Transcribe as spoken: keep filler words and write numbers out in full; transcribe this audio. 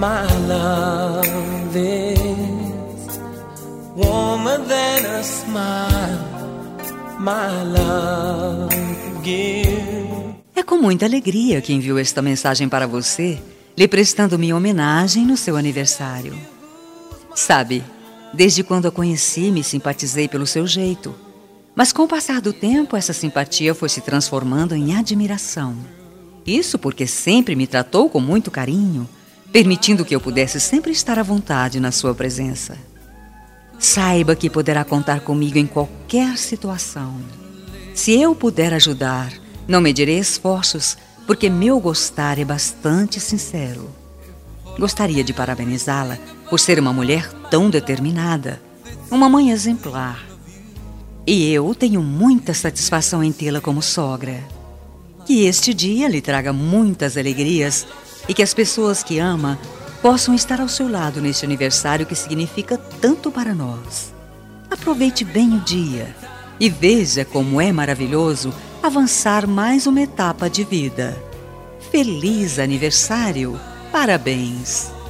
My love is warmer than a smile. My love gives. É com muita alegria que envio esta mensagem para você, lhe prestando minha homenagem no seu aniversário. Sabe, desde quando a conheci, me simpatizei pelo seu jeito. Mas com o passar do tempo, essa simpatia foi se transformando em admiração. Isso porque sempre me tratou com muito carinho, permitindo que eu pudesse sempre estar à vontade na sua presença. Saiba que poderá contar comigo em qualquer situação. Se eu puder ajudar, não medirei esforços, porque meu gostar é bastante sincero. Gostaria de parabenizá-la por ser uma mulher tão determinada, uma mãe exemplar. E eu tenho muita satisfação em tê-la como sogra. Que este dia lhe traga muitas alegrias e que as pessoas que ama possam estar ao seu lado neste aniversário que significa tanto para nós. Aproveite bem o dia e veja como é maravilhoso avançar mais uma etapa de vida. Feliz aniversário! Parabéns!